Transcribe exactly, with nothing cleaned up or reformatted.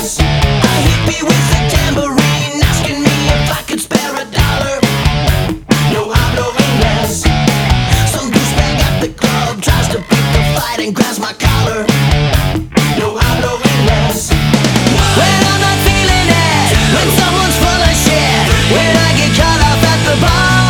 English. A hippie with a tambourine asking me if I could spare a dollar. No hablo English. Some douchebag at the club tries to pick a fight and grabs my collar. No hablo English. When I'm not feeling it, when someone's full of shit, when I get cut off at the bar.